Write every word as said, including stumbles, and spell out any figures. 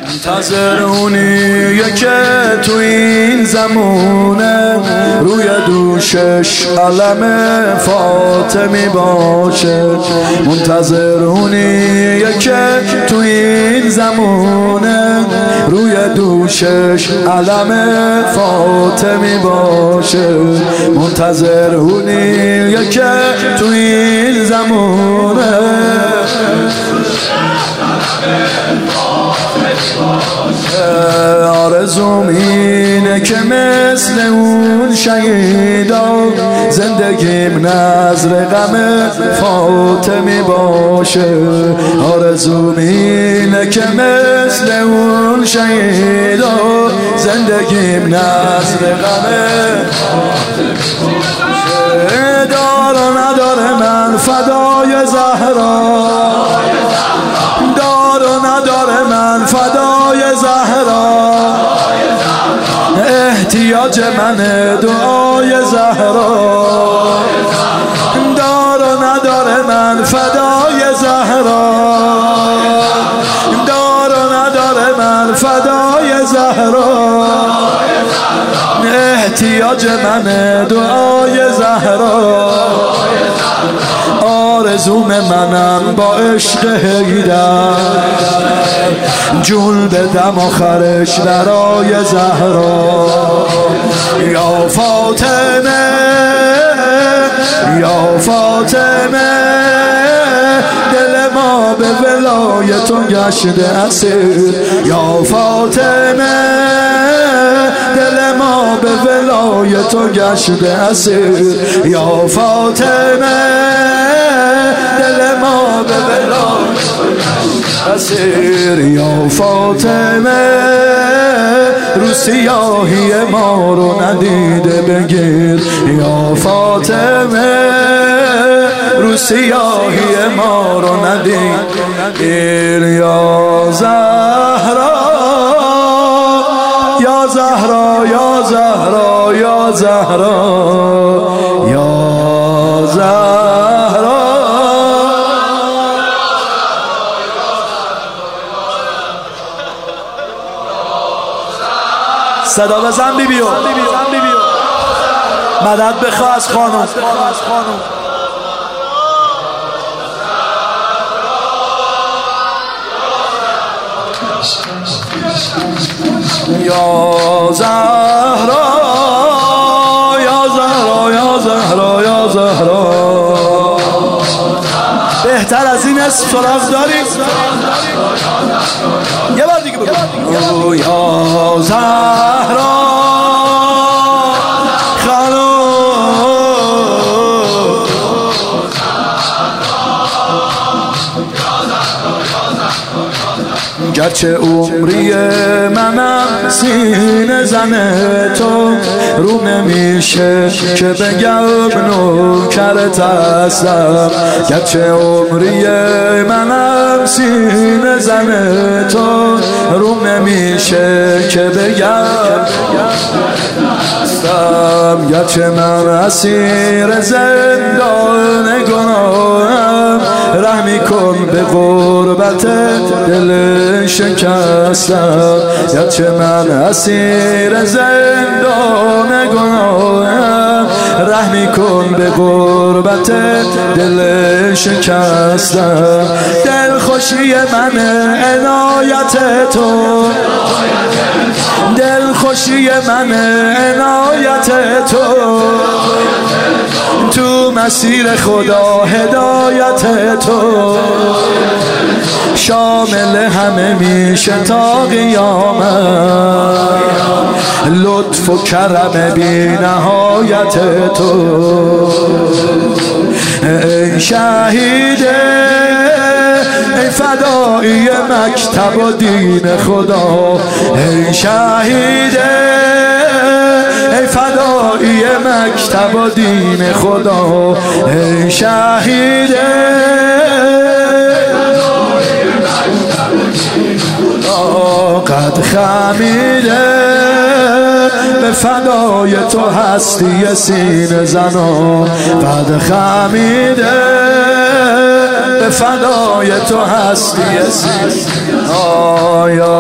منتظر اونیه که تو این زمونه روی دوشش علم فاطمی باشه. منتظر اونیه که تو این زمونه روی دوشش علم فاطمی باشه. منتظر اونیه که تو این زمونه آرزوم اینه که مثل اون شهیدا زندگیم نذر غم فاطمی باشه. آرزوم اینه که مثل اون شهیدا زندگیم نذر غم دار و نداره من فدای زهرا، دار و نداره من فدای زهرا، احتیاج من دعای زهرا. دار و نداره من فدای زهرا، دار و نداره من فدای زهرا، احتیاج من دعای زهرا. آرزوم منم با عشق حیدر جون بدم آخرش برای زهرا. یا فاطمه یا فاطمه دل ما به ولای تو گشته اسیر. یا فاطمه دل ما به ولای تو گشته اسیر. یا فاطمه دل ما به ولای اسیر. یا فاطمه رو سیاهی ما رو ندیده بگیر. یا فاطمه رو سیاهی ما رو ندیده بگیر. یا زهرا یا زهرا یا زهرا یا زهرا یا زهرا. صدا بزن بی بیو مدد بخواه از خانم. یا زهرا یا زهرا یا زهرا یا زهرا. بهتر از این اسم سراغ داری؟ یه بار دیگه بگو. یا زهرا گرچه عمری منم سینه زن تو رو نمیشه که بگم نوکرت هستم. گرچه عمری منم سینه زن تو رو نمیشه که بگم هستم. گرچه من اسیر زندان گناهم رحمی کن به غربت دل شکستم. گرچه من اسیر زندان گناهم رحمی کن به غربت دل شکستم. دل خوشی من عنایت تو، دل خوشی من عنایت تو، تو مسیر خدا هدایت تو شامل همه میشه تا قیامت. لطف و کرم بی نهایت تو ای شهیده، ای فدایی مکتب و دین خدا. ای شهیده، ای فدایی مکتب و دین خدا. ای شهیده، قد خمیده به فدای تو هستی سینه زنا. قد خمیده به فدای تو هستی سینه زنا.